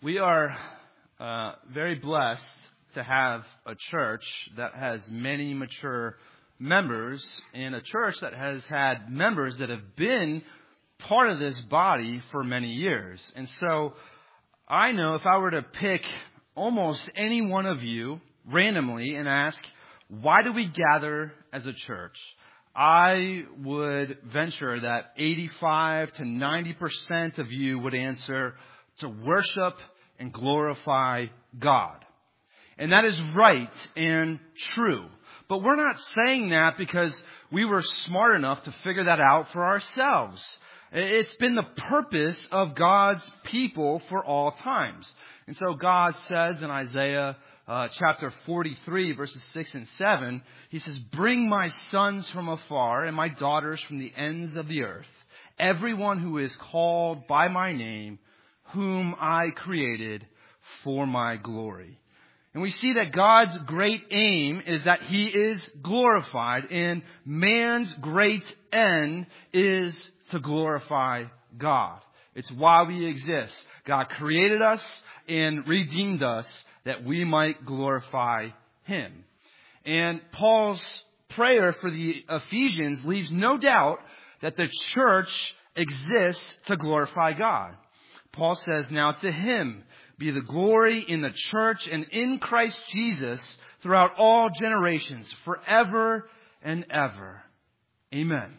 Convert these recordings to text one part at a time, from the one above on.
We are very blessed to have a church that has many mature members and a church that has had members that have been part of this body for many years. And so I know if I were to pick almost any one of you randomly and ask, why do we gather as a church? I would venture that 85 to 90% of you would answer to worship and glorify God. And that is right and true. But we're not saying that because we were smart enough to figure that out for ourselves. It's been the purpose of God's people for all times. And so God says in Isaiah chapter 43, verses 6 and 7, He says, "Bring my sons from afar and my daughters from the ends of the earth, everyone who is called by my name, whom I created for my glory." And we see that God's great aim is that He is glorified, and man's great end is to glorify God. It's why we exist. God created us and redeemed us that we might glorify Him. And Paul's prayer for the Ephesians leaves no doubt that the church exists to glorify God. Paul says, "Now to Him be the glory in the church and in Christ Jesus throughout all generations, forever and ever. Amen."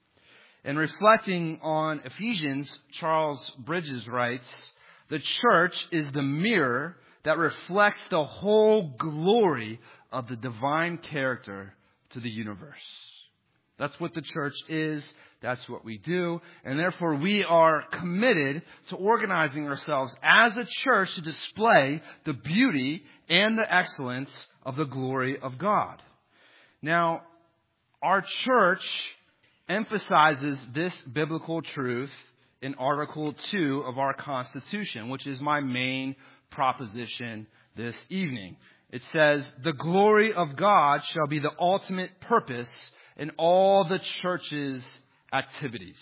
And reflecting on Ephesians, Charles Bridges writes, "The church is the mirror that reflects the whole glory of the divine character to the universe." That's what the church is. That's what we do. And therefore we are committed to organizing ourselves as a church to display the beauty and the excellence of the glory of God. Now, our church emphasizes this biblical truth in Article 2 of our Constitution, which is my main proposition this evening. It says, "The glory of God shall be the ultimate purpose in all the church's activities."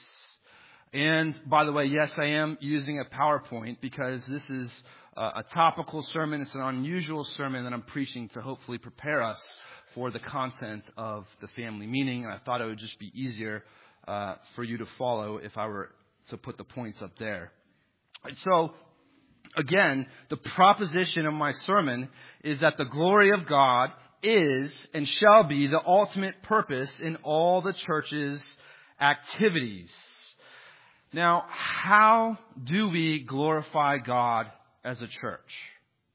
And by the way, yes, I am using a PowerPoint because this is a topical sermon. It's an unusual sermon that I'm preaching to hopefully prepare us for the content of the family meeting. And I thought it would just be easier for you to follow if I were to put the points up there. And so, again, the proposition of my sermon is that the glory of God is and shall be the ultimate purpose in all the church's activities. Now, how do we glorify God as a church?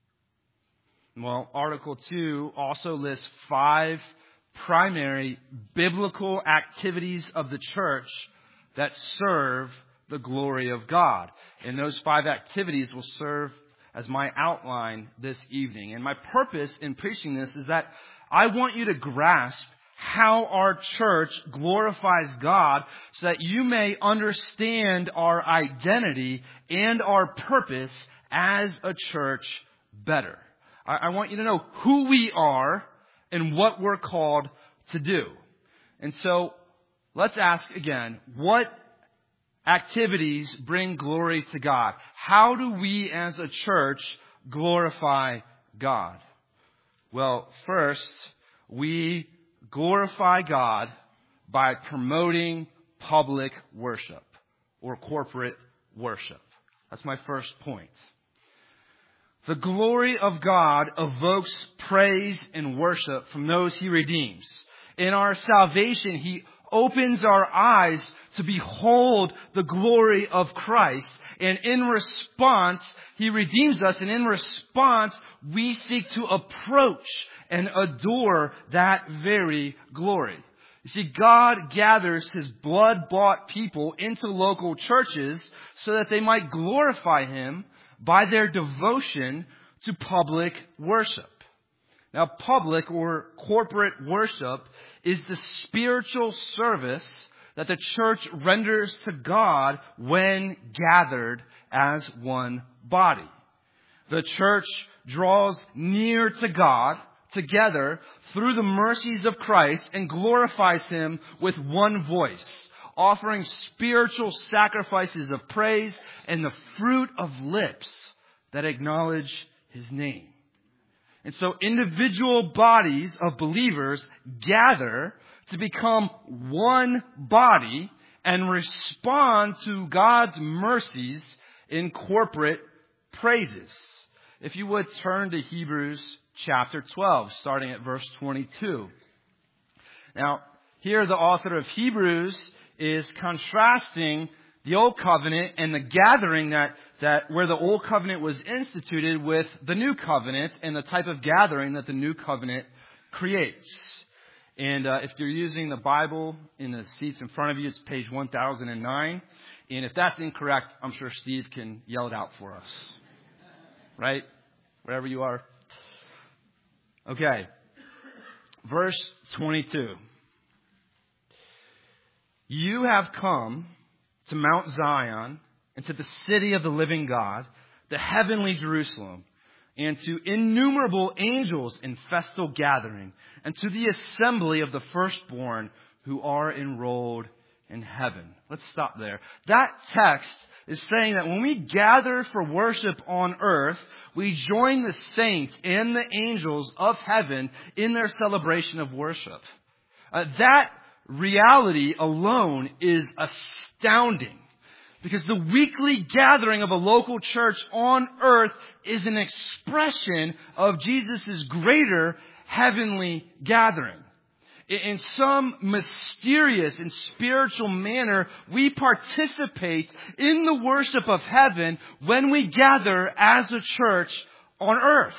Well, Article 2 also lists 5 primary biblical activities of the church that serve the glory of God. And those 5 activities will serve as my outline this evening. And my purpose in preaching this is that I want you to grasp how our church glorifies God so that you may understand our identity and our purpose as a church better. I want you to know who we are and what we're called to do. And so let's ask again, what activities bring glory to God? How do we as a church glorify God? Well, first, we glorify God by promoting public worship or corporate worship. That's my first point. The glory of God evokes praise and worship from those He redeems. In our salvation, He opens our eyes to behold the glory of Christ. And in response, He redeems us. And in response, we seek to approach and adore that very glory. You see, God gathers His blood-bought people into local churches so that they might glorify Him by their devotion to public worship. Now, public or corporate worship is the spiritual service that the church renders to God when gathered as one body. The church draws near to God together through the mercies of Christ and glorifies Him with one voice, offering spiritual sacrifices of praise and the fruit of lips that acknowledge His name. And so individual bodies of believers gather to become one body and respond to God's mercies in corporate praises. If you would turn to Hebrews chapter 12, starting at verse 22. Now, here the author of Hebrews is contrasting the Old Covenant and the gathering that where the Old Covenant was instituted with the New Covenant and the type of gathering that the New Covenant creates. And if you're using the Bible in the seats in front of you, it's page 1009. And if that's incorrect, I'm sure Steve can yell it out for us. Right? Wherever you are. Okay. Verse 22. You have come to Mount Zion and to the city of the living God, the heavenly Jerusalem, and to innumerable angels in festal gathering, and to the assembly of the firstborn who are enrolled in heaven. Let's stop there. That text is saying that when we gather for worship on earth, we join the saints and the angels of heaven in their celebration of worship. That reality alone is astounding. Because the weekly gathering of a local church on earth is an expression of Jesus' greater heavenly gathering. In some mysterious and spiritual manner, we participate in the worship of heaven when we gather as a church on earth.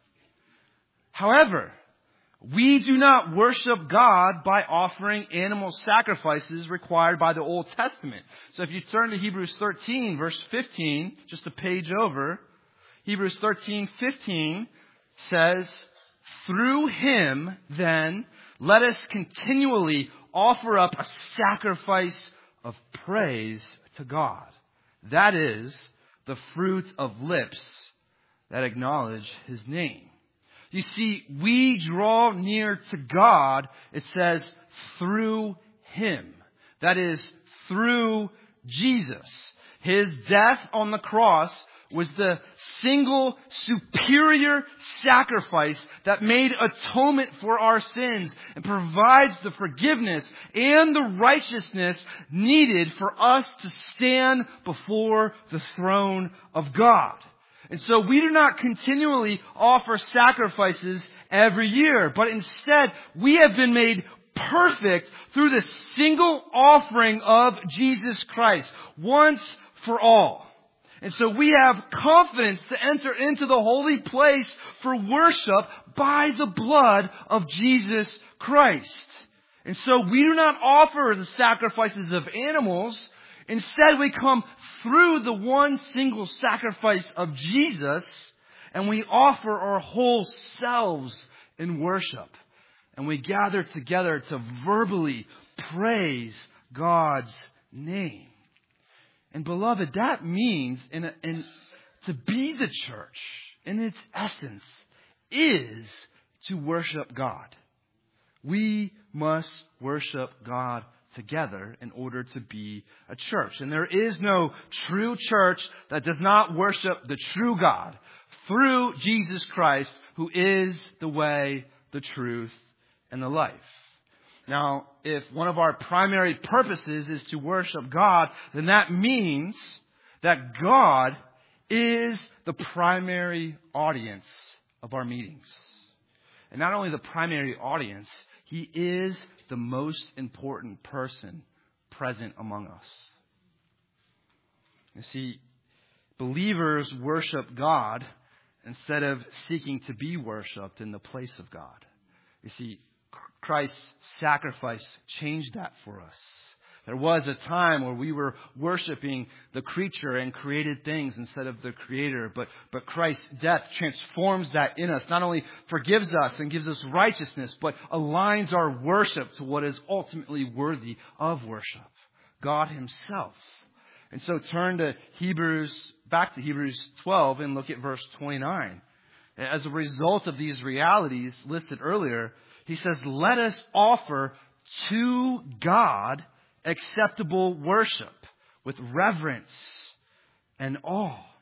However, we do not worship God by offering animal sacrifices required by the Old Testament. So if you turn to Hebrews 13, verse 15, just a page over, Hebrews 13:15 says, "Through Him, then, let us continually offer up a sacrifice of praise to God. That is, the fruit of lips that acknowledge His name." You see, we draw near to God, it says, through Him. That is, through Jesus. His death on the cross was the single superior sacrifice that made atonement for our sins and provides the forgiveness and the righteousness needed for us to stand before the throne of God. And so we do not continually offer sacrifices every year, but instead we have been made perfect through the single offering of Jesus Christ, once for all. And so we have confidence to enter into the holy place for worship by the blood of Jesus Christ. And so we do not offer the sacrifices of animals. Instead, we come through the one single sacrifice of Jesus, and we offer our whole selves in worship. And we gather together to verbally praise God's name. And beloved, that means to be the church, in its essence, is to worship God. We must worship God together in order to be a church. And there is no true church that does not worship the true God through Jesus Christ, who is the way, the truth, and the life. Now, if one of our primary purposes is to worship God, then that means that God is the primary audience of our meetings. And not only the primary audience, He is the most important person present among us. You see, believers worship God instead of seeking to be worshipped in the place of God. You see, Christ's sacrifice changed that for us. There was a time where we were worshiping the creature and created things instead of the Creator. But Christ's death transforms that in us. Not only forgives us and gives us righteousness, but aligns our worship to what is ultimately worthy of worship, God Himself. And so turn to back to Hebrews 12 and look at verse 29. As a result of these realities listed earlier, he says, "Let us offer to God acceptable worship with reverence and awe."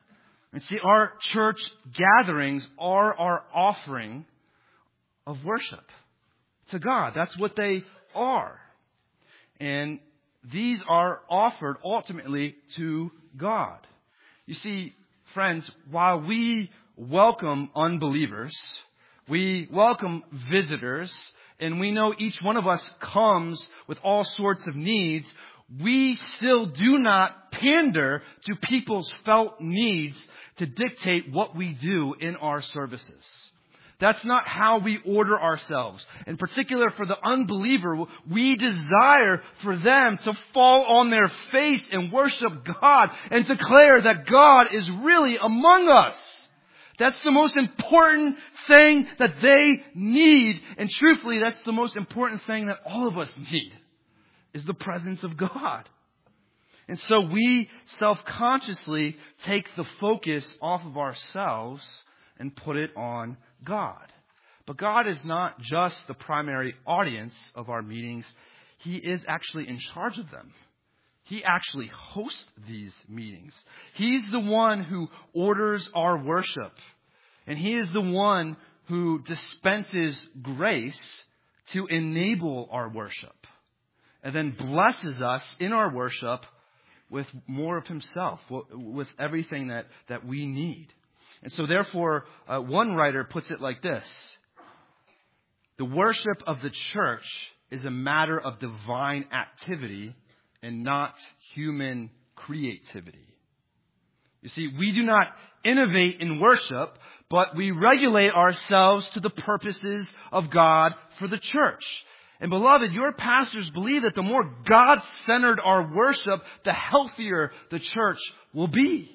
And see, our church gatherings are our offering of worship to God. That's what they are. And these are offered ultimately to God. You see, friends, while we welcome unbelievers, we welcome visitors, and we know each one of us comes with all sorts of needs, we still do not pander to people's felt needs to dictate what we do in our services. That's not how we order ourselves. In particular, for the unbeliever, we desire for them to fall on their face and worship God and declare that God is really among us. That's the most important thing that they need. And truthfully, that's the most important thing that all of us need, is the presence of God. And so we self-consciously take the focus off of ourselves and put it on God. But God is not just the primary audience of our meetings. He is actually in charge of them. He actually hosts these meetings. He's the one who orders our worship. And He is the one who dispenses grace to enable our worship. And then blesses us in our worship with more of Himself, with everything that we need. And so therefore, one writer puts it like this: the worship of the church is a matter of divine activity and not human creativity. You see, we do not innovate in worship, but we regulate ourselves to the purposes of God for the church. And beloved, your pastors believe that the more God-centered our worship, the healthier the church will be.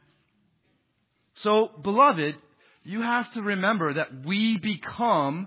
So, beloved, you have to remember that we become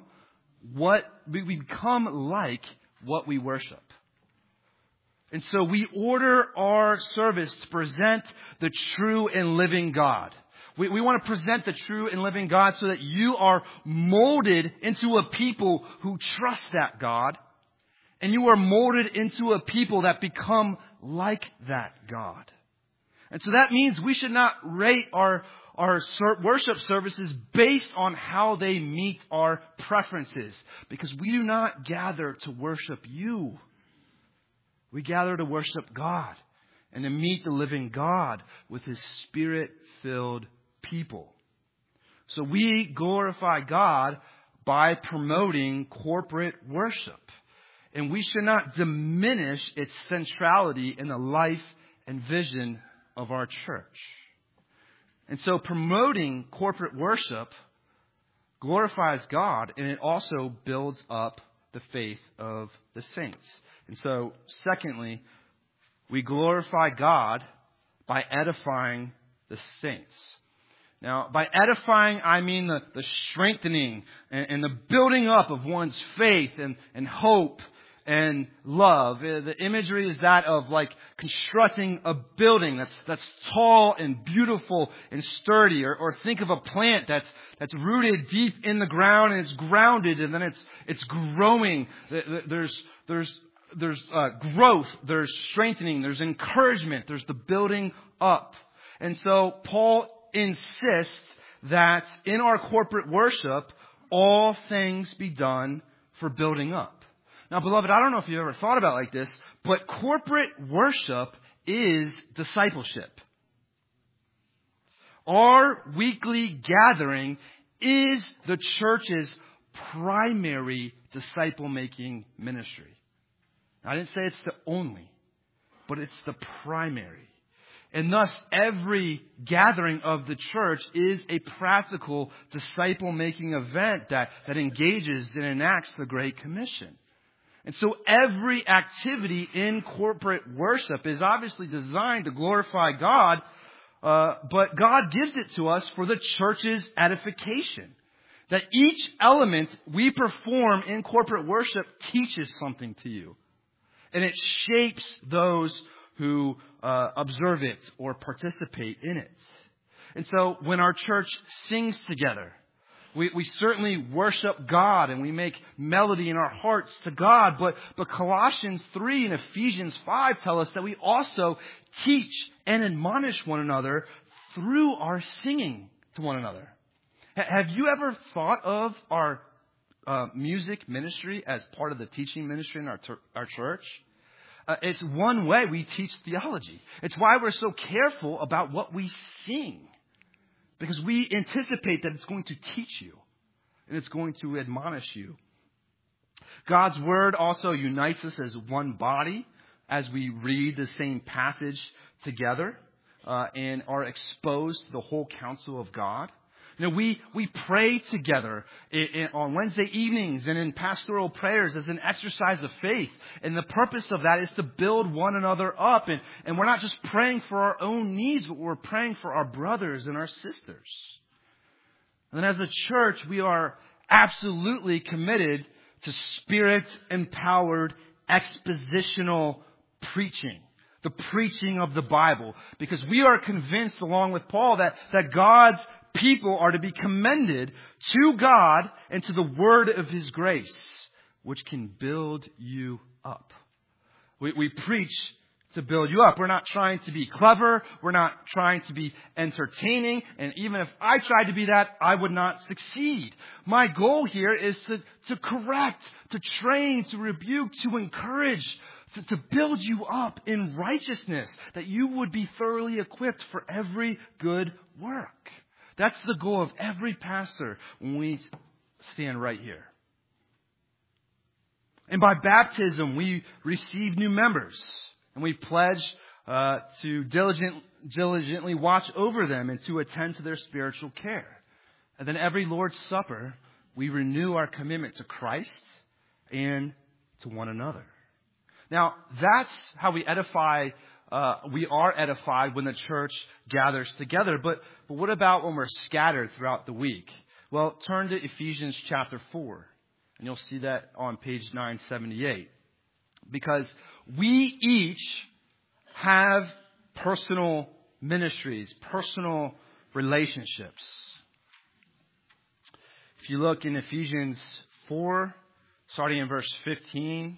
like what we worship. And so we order our service to present the true and living God. We want to present the true and living God so that you are molded into a people who trust that God. And you are molded into a people that become like that God. And so that means we should not rate our worship services based on how they meet our preferences. Because we do not gather to worship you. We gather to worship God and to meet the living God with His Spirit-filled people. So we glorify God by promoting corporate worship. And we should not diminish its centrality in the life and vision of our church. And so promoting corporate worship glorifies God, and it also builds up the faith of the saints. And so, secondly, we glorify God by edifying the saints. Now, by edifying, I mean the strengthening and the building up of one's faith and hope and love. The imagery is that of like constructing a building that's tall and beautiful and sturdy. Or think of a plant that's rooted deep in the ground and it's grounded and then it's growing. There's growth, there's strengthening, there's encouragement, there's the building up. And so Paul insists that in our corporate worship, all things be done for building up. Now, beloved, I don't know if you've ever thought about it like this, but corporate worship is discipleship. Our weekly gathering is the church's primary disciple-making ministry. I didn't say it's the only, but it's the primary. And thus, every gathering of the church is a practical disciple-making event that engages and enacts the Great Commission. And so every activity in corporate worship is obviously designed to glorify God, but God gives it to us for the church's edification. That each element we perform in corporate worship teaches something to you. And it shapes those who observe it or participate in it. And so when our church sings together, we certainly worship God and we make melody in our hearts to God. But Colossians 3 and Ephesians 5 tell us that we also teach and admonish one another through our singing to one another. Have you ever thought of our music ministry as part of the teaching ministry in our church? It's one way we teach theology. It's why we're so careful about what we sing. Because we anticipate that it's going to teach you. And it's going to admonish you. God's Word also unites us as one body as we read the same passage together and are exposed to the whole counsel of God. You know, we pray together on Wednesday evenings and in pastoral prayers as an exercise of faith. And the purpose of that is to build one another up. And we're not just praying for our own needs, but we're praying for our brothers and our sisters. And as a church, we are absolutely committed to Spirit-empowered expositional preaching. The preaching of the Bible. Because we are convinced, along with Paul, that God's people are to be commended to God and to the word of His grace, which can build you up. We preach to build you up. We're not trying to be clever. We're not trying to be entertaining. And even if I tried to be that, I would not succeed. My goal here is to correct, to train, to rebuke, to encourage, to build you up in righteousness, that you would be thoroughly equipped for every good work. That's the goal of every pastor when we stand right here. And by baptism, we receive new members. And we pledge to diligently watch over them and to attend to their spiritual care. And then every Lord's Supper, we renew our commitment to Christ and to one another. Now, that's how we edify. We are edified when the church gathers together. But what about when we're scattered throughout the week? Well, turn to Ephesians chapter 4. And you'll see that on page 978. Because we each have personal ministries, personal relationships. If you look in Ephesians 4, starting in verse 15,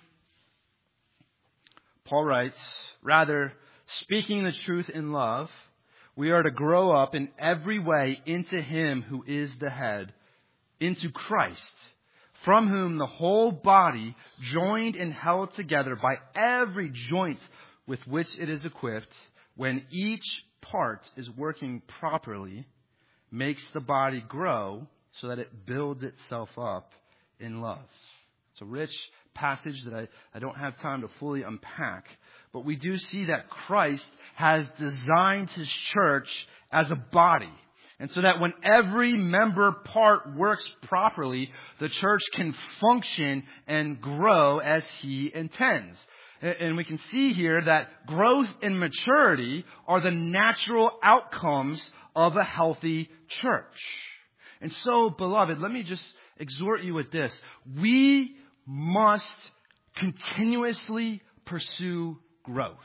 Paul writes, "Rather, speaking the truth in love, we are to grow up in every way into Him who is the head, into Christ, from whom the whole body, joined and held together by every joint with which it is equipped, when each part is working properly, makes the body grow so that it builds itself up in love." It's a rich passage that I don't have time to fully unpack. But we do see that Christ has designed His church as a body. And so that when every member part works properly, the church can function and grow as He intends. And we can see here that growth and maturity are the natural outcomes of a healthy church. And so, beloved, let me just exhort you with this. We must continuously pursue growth.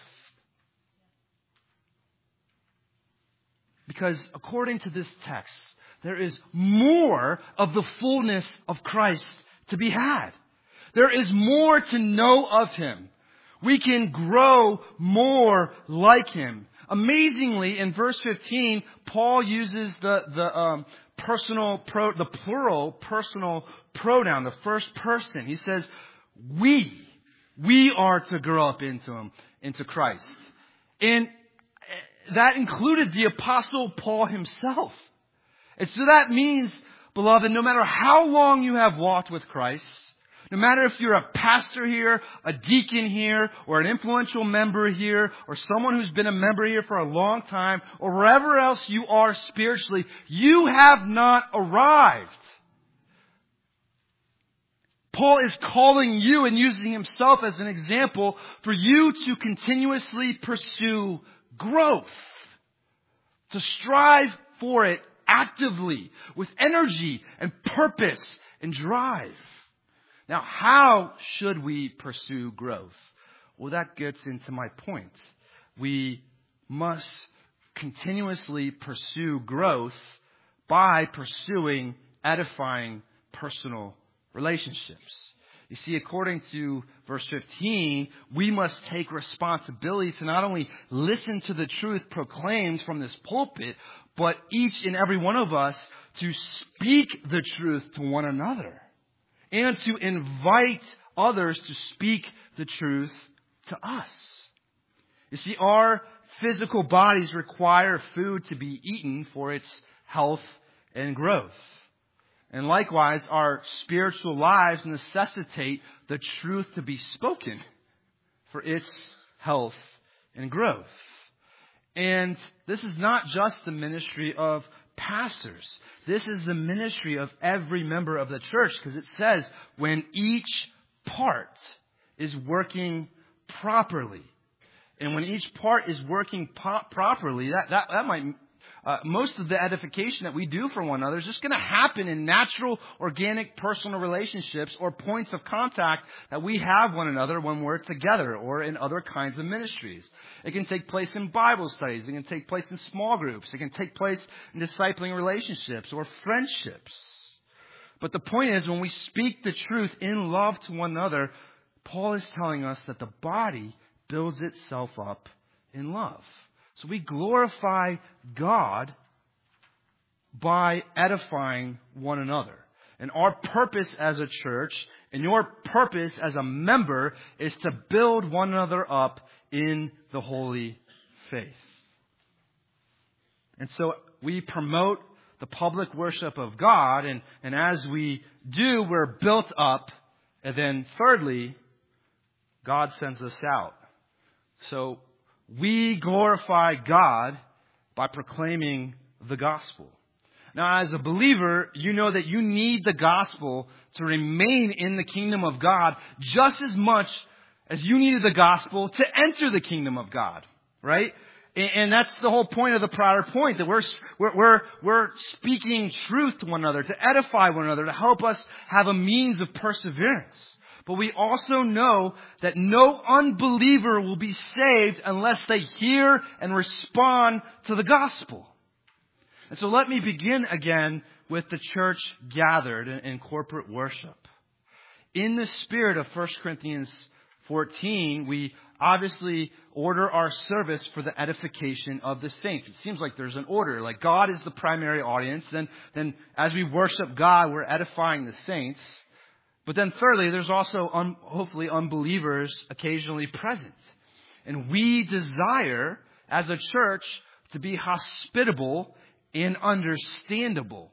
Because according to this text, there is more of the fullness of Christ to be had. There is more to know of Him. We can grow more like Him. Amazingly, in verse 15, Paul uses the plural personal pronoun, the first person. He says, we are to grow up into Him, into Christ. And that included the Apostle Paul himself. And so that means, beloved, no matter how long you have walked with Christ, no matter if you're a pastor here, a deacon here, or an influential member here, or someone who's been a member here for a long time, or wherever else you are spiritually, you have not arrived. Paul is calling you and using himself as an example for you to continuously pursue growth, to strive for it actively, with energy and purpose and drive. Now, how should we pursue growth? Well, that gets into my point. We must continuously pursue growth by pursuing edifying personal relationships. You see, according to verse 15, we must take responsibility to not only listen to the truth proclaimed from this pulpit, but each and every one of us to speak the truth to one another and to invite others to speak the truth to us. You see, our physical bodies require food to be eaten for its health and growth. And likewise, our spiritual lives necessitate the truth to be spoken for its health and growth. And this is not just the ministry of pastors. This is the ministry of every member of the church, because it says when each part is working properly. And when each part is working properly, that might most of the edification that we do for one another is just going to happen in natural, organic, personal relationships or points of contact that we have one another when we're together or in other kinds of ministries. It can take place in Bible studies. It can take place in small groups. It can take place in discipling relationships or friendships. But the point is, when we speak the truth in love to one another, Paul is telling us that the body builds itself up in love. So we glorify God by edifying one another. And our purpose as a church and your purpose as a member is to build one another up in the holy faith. And so we promote the public worship of God, and as we do, we're built up. And then thirdly, God sends us out. So we glorify God by proclaiming the gospel. Now, as a believer, you know that you need the gospel to remain in the kingdom of God just as much as you needed the gospel to enter the kingdom of God, right? And that's the whole point of the prior point, that we're speaking truth to one another, to edify one another, to help us have a means of perseverance. But we also know that no unbeliever will be saved unless they hear and respond to the gospel. And so let me begin again with the church gathered in corporate worship. In the spirit of 1 Corinthians 14, we obviously order our service for the edification of the saints. It seems like there's an order, like God is the primary audience. Then as we worship God, we're edifying the saints. But then thirdly, there's also hopefully unbelievers occasionally present. And we desire as a church to be hospitable and understandable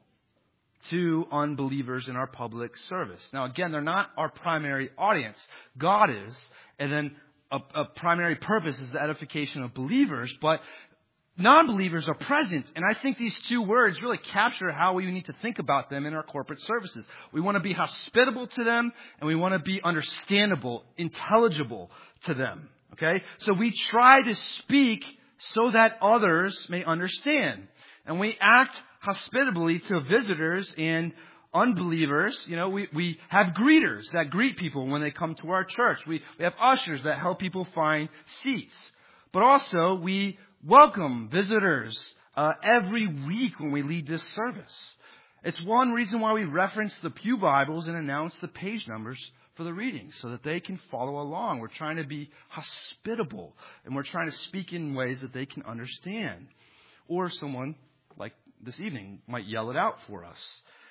to unbelievers in our public service. Now again, they're not our primary audience. God is. And then a primary purpose is the edification of believers. But non-believers are present, and I think these two words really capture how we need to think about them in our corporate services. We want to be hospitable to them, and we want to be understandable, intelligible to them. Okay? So we try to speak so that others may understand. And we act hospitably to visitors and unbelievers. You know, we have greeters that greet people when they come to our church. We have ushers that help people find seats. But also, we welcome visitors every week when we lead this service. It's one reason why we reference the Pew Bibles and announce the page numbers for the readings so that they can follow along. We're trying to be hospitable, and we're trying to speak in ways that they can understand. Or someone, like this evening, might yell it out for us.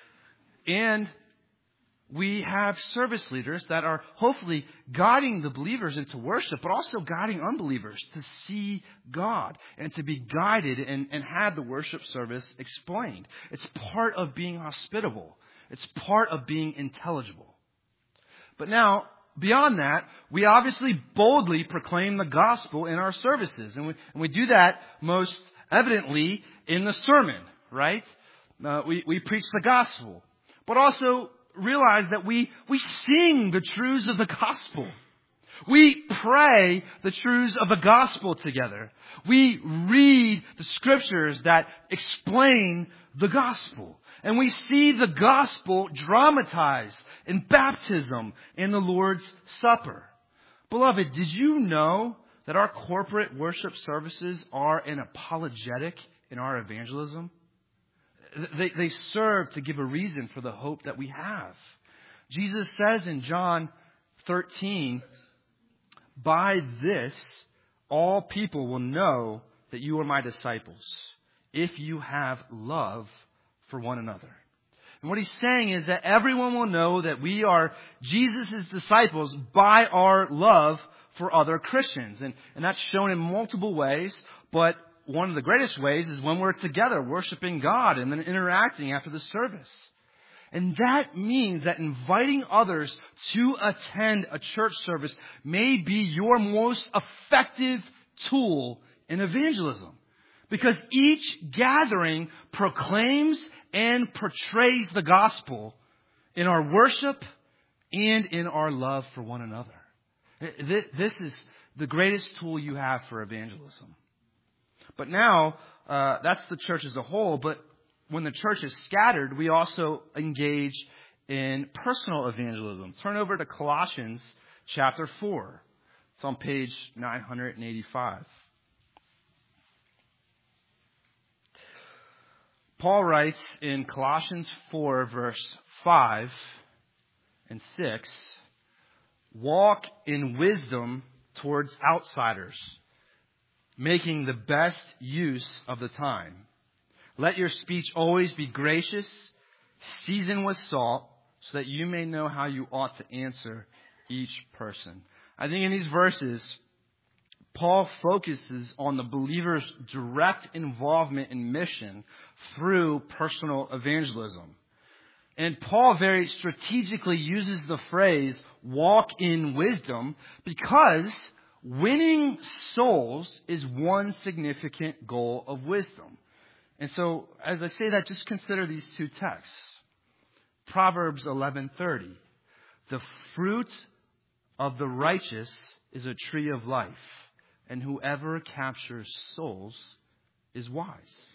And we have service leaders that are hopefully guiding the believers into worship, but also guiding unbelievers to see God and to be guided and have the worship service explained. It's part of being hospitable. It's part of being intelligible. But now, beyond that, we obviously boldly proclaim the gospel in our services. And we do that most evidently in the sermon, right? We preach the gospel. But also realize that we sing the truths of the gospel. We pray the truths of the gospel together. We read the scriptures that explain the gospel. And we see the gospel dramatized in baptism and the Lord's Supper. Beloved, did you know that our corporate worship services are an apologetic in our evangelism? They serve to give a reason for the hope that we have. Jesus says in John 13, "By this, all people will know that you are my disciples, if you have love for one another." And what he's saying is that everyone will know that we are Jesus' disciples by our love for other Christians. And that's shown in multiple ways, but one of the greatest ways is when we're together worshiping God and then interacting after the service. And that means that inviting others to attend a church service may be your most effective tool in evangelism. Because each gathering proclaims and portrays the gospel in our worship and in our love for one another. This is the greatest tool you have for evangelism. But now, that's the church as a whole. But when the church is scattered, we also engage in personal evangelism. Turn over to Colossians chapter 4. It's on page 985. Paul writes in Colossians 4, verse 5 and 6, "Walk in wisdom towards outsiders, making the best use of the time. Let your speech always be gracious, seasoned with salt, so that you may know how you ought to answer each person." I think in these verses, Paul focuses on the believer's direct involvement in mission through personal evangelism. And Paul very strategically uses the phrase, "walk in wisdom," because winning souls is one significant goal of wisdom. And so, as I say that, just consider these two texts. Proverbs 11:30. "The fruit of the righteous is a tree of life, and whoever captures souls is wise."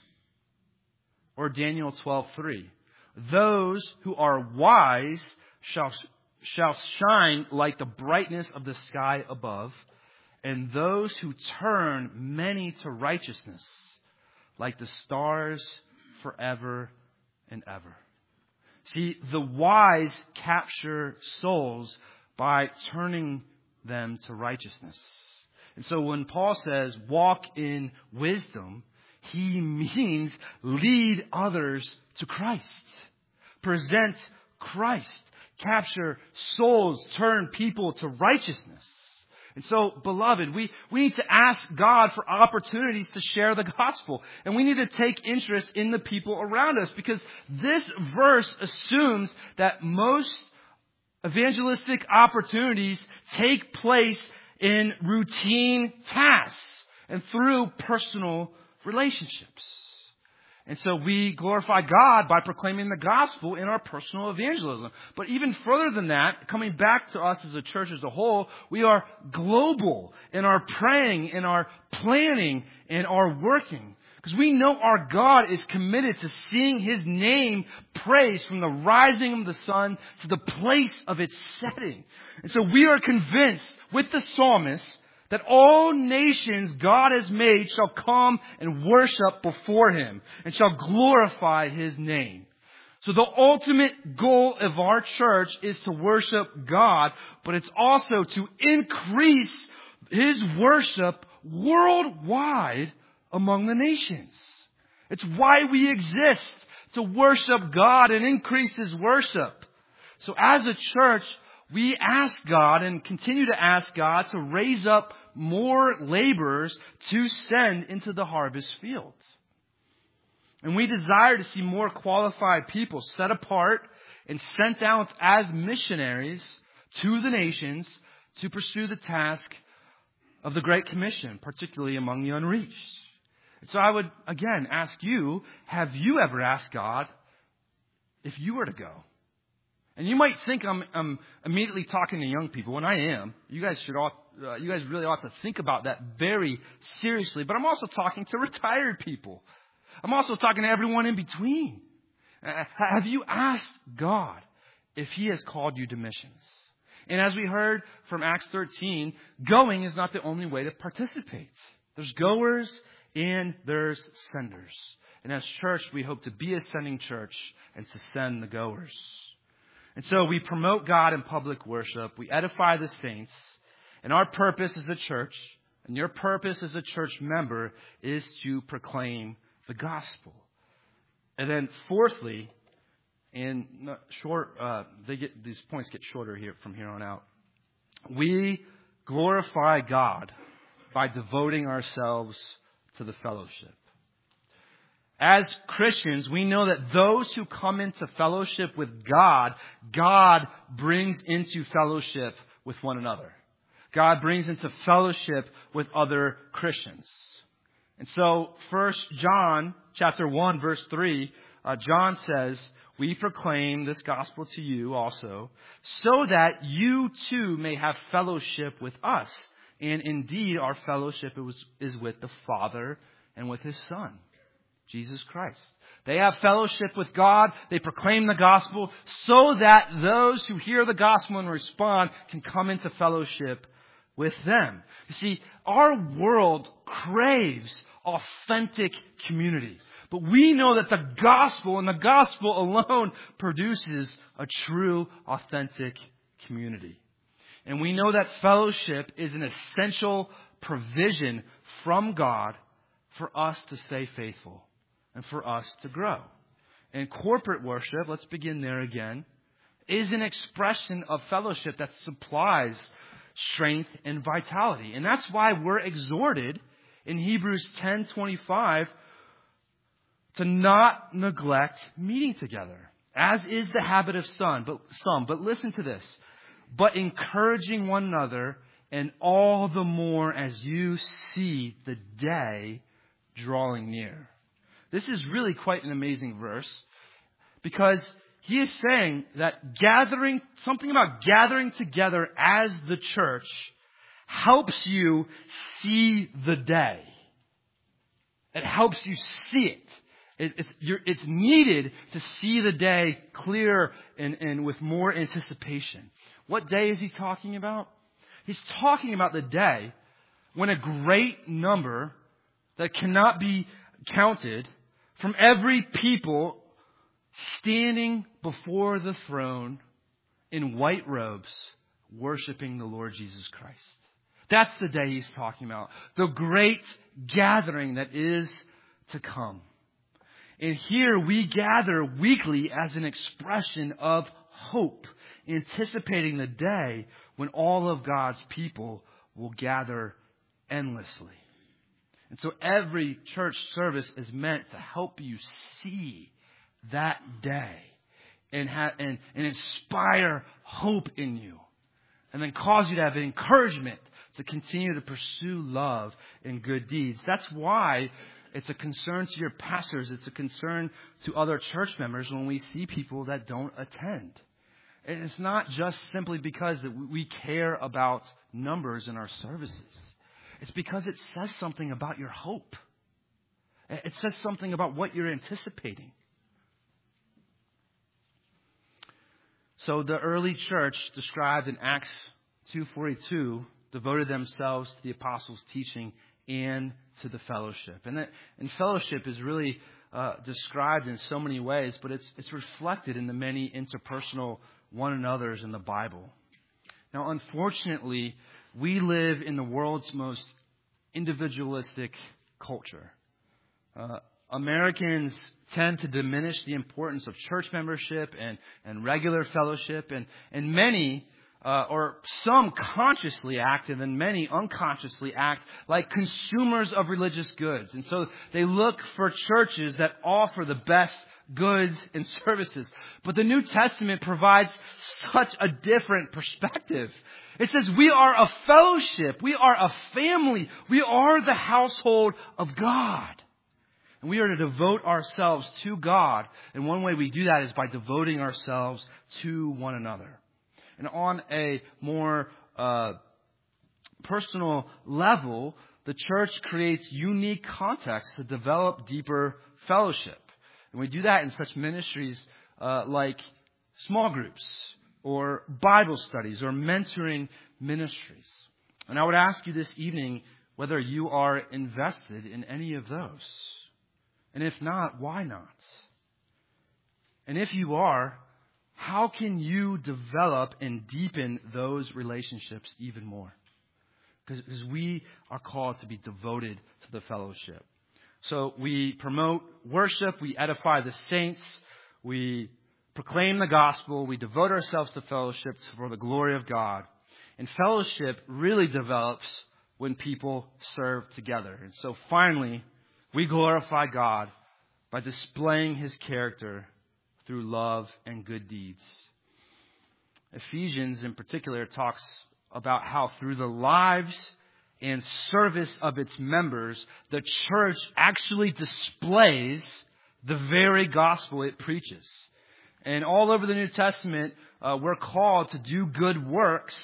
Or Daniel 12:3. "Those who are wise shall shine like the brightness of the sky above, and those who turn many to righteousness like the stars forever and ever." See, the wise capture souls by turning them to righteousness. And so when Paul says walk in wisdom, he means lead others to Christ. Present Christ. Capture souls. Turn people to righteousness. And so, beloved, we need to ask God for opportunities to share the gospel. And we need to take interest in the people around us, because this verse assumes that most evangelistic opportunities take place in routine tasks and through personal relationships. And so we glorify God by proclaiming the gospel in our personal evangelism. But even further than that, coming back to us as a church as a whole, we are global in our praying, in our planning, in our working. Because we know our God is committed to seeing His name praised from the rising of the sun to the place of its setting. And so we are convinced with the psalmist that all nations God has made shall come and worship before Him and shall glorify His name. So the ultimate goal of our church is to worship God, but it's also to increase His worship worldwide among the nations. It's why we exist, to worship God and increase His worship. So as a church, we ask God and continue to ask God to raise up more laborers to send into the harvest field. And we desire to see more qualified people set apart and sent out as missionaries to the nations to pursue the task of the Great Commission, particularly among the unreached. And so I would, again, ask you, have you ever asked God if you were to go? And you might think I'm immediately talking to young people, and I am. You guys really ought to think about that very seriously. But I'm also talking to retired people. I'm also talking to everyone in between. Have you asked God if He has called you to missions? And as we heard from Acts 13, going is not the only way to participate. There's goers and there's senders. And as church, we hope to be a sending church and to send the goers. And so we promote God in public worship. We edify the saints. And our purpose as a church, and your purpose as a church member, is to proclaim the gospel. And then fourthly, and these points get shorter here from here on out. We glorify God by devoting ourselves to the fellowship. As Christians, we know that those who come into fellowship with God, God brings into fellowship with one another. God brings into fellowship with other Christians. And so, 1 John chapter 1, verse 3, John says, "We proclaim this gospel to you also, so that you too may have fellowship with us. And indeed, our fellowship is with the Father and with His Son, Jesus Christ." They have fellowship with God. They proclaim the gospel so that those who hear the gospel and respond can come into fellowship with them. You see, our world craves authentic community. But we know that the gospel and the gospel alone produces a true, authentic community. And we know that fellowship is an essential provision from God for us to stay faithful and for us to grow. And corporate worship, let's begin there again, is an expression of fellowship that supplies strength and vitality. And that's why we're exhorted in Hebrews 10:25 to not neglect meeting together, as is the habit of some. But listen to this. But encouraging one another, and all the more as you see the day drawing near. This is really quite an amazing verse, because he is saying that something about gathering together as the church helps you see the day. It helps you see it. It's needed to see the day clear and with more anticipation. What day is he talking about? He's talking about the day when a great number that cannot be counted from every people standing before the throne in white robes, worshiping the Lord Jesus Christ. That's the day he's talking about. The great gathering that is to come. And here we gather weekly as an expression of hope, anticipating the day when all of God's people will gather endlessly. And so every church service is meant to help you see that day and inspire hope in you, and then cause you to have encouragement to continue to pursue love and good deeds. That's why it's a concern to your pastors. It's a concern to other church members when we see people that don't attend. And it's not just simply because that we care about numbers in our services. It's because it says something about your hope. It says something about what you're anticipating. So the early church, described in Acts 2:42, devoted themselves to the apostles' teaching and to the fellowship. And fellowship is really described in so many ways, but it's reflected in the many interpersonal one another's in the Bible. Now, unfortunately, we live in the world's most individualistic culture. Americans tend to diminish the importance of church membership and regular fellowship, and many, or some consciously active and many unconsciously act like consumers of religious goods. And so they look for churches that offer the best goods and services. But the New Testament provides such a different perspective. It says we are a fellowship. We are a family. We are the household of God. And we are to devote ourselves to God. And one way we do that is by devoting ourselves to one another. And on a more personal level, the church creates unique contexts to develop deeper fellowship. And we do that in such ministries like small groups or Bible studies or mentoring ministries. And I would ask you this evening whether you are invested in any of those. And if not, why not? And if you are, how can you develop and deepen those relationships even more? Because we are called to be devoted to the fellowship. So we promote worship, we edify the saints, we proclaim the gospel, we devote ourselves to fellowship for the glory of God. And fellowship really develops when people serve together. And so finally, we glorify God by displaying His character through love and good deeds. Ephesians in particular talks about how through the lives and service of its members, the church actually displays the very gospel it preaches. And all over the New Testament, we're called to do good works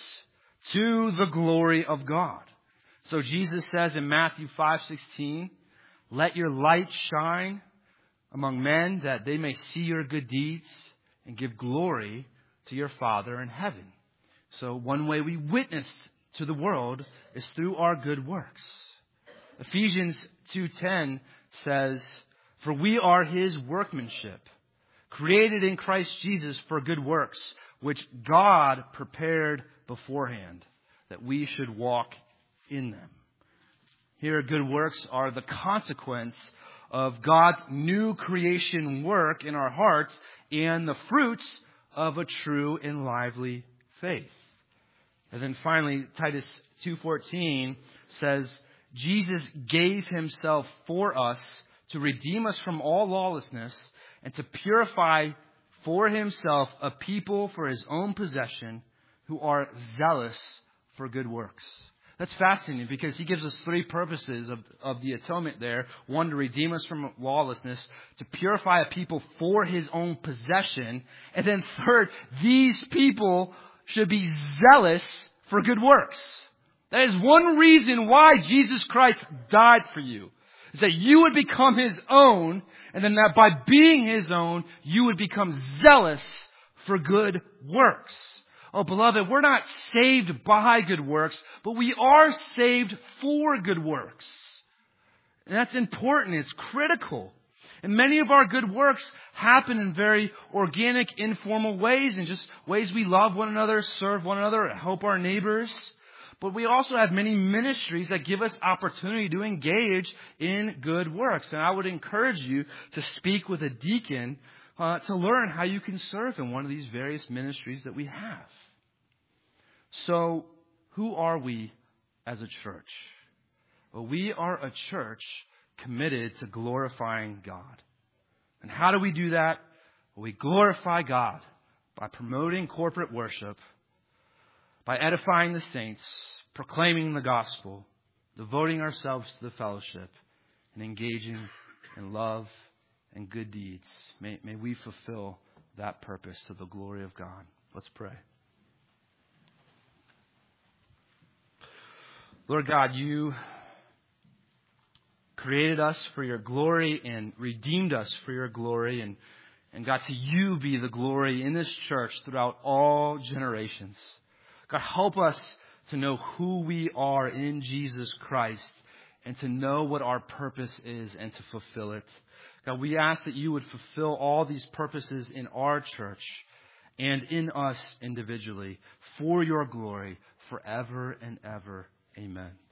to the glory of God. So Jesus says in Matthew 5:16, "Let your light shine among men that they may see your good deeds and give glory to your Father in heaven." So one way we witness to the world is through our good works. Ephesians 2:10 says, "For we are His workmanship, created in Christ Jesus for good works, which God prepared beforehand, that we should walk in them." Here, good works are the consequence of God's new creation work in our hearts and the fruits of a true and lively faith. And then finally, Titus 2:14 says, "Jesus gave Himself for us to redeem us from all lawlessness and to purify for Himself a people for His own possession who are zealous for good works." That's fascinating because He gives us three purposes of the atonement there. One, to redeem us from lawlessness, to purify a people for His own possession, and then third, these people should be zealous for good works. That is one reason why Jesus Christ died for you, is that you would become His own, and then that by being His own, you would become zealous for good works. Oh, beloved, we're not saved by good works, but we are saved for good works. And that's important. It's critical. And many of our good works happen in very organic, informal ways, and just ways we love one another, serve one another, help our neighbors. But we also have many ministries that give us opportunity to engage in good works. And I would encourage you to speak with a deacon to learn how you can serve in one of these various ministries that we have. So, who are we as a church? Well, we are a church committed to glorifying God. And how do we do that? Well, we glorify God by promoting corporate worship, by edifying the saints, proclaiming the gospel, devoting ourselves to the fellowship, and engaging in love and good deeds. May we fulfill that purpose to the glory of God. Let's pray. Lord God, You created us for Your glory and redeemed us for Your glory. And God, to You be the glory in this church throughout all generations. God, help us to know who we are in Jesus Christ and to know what our purpose is and to fulfill it. God, we ask that You would fulfill all these purposes in our church and in us individually for Your glory forever and ever. Amen.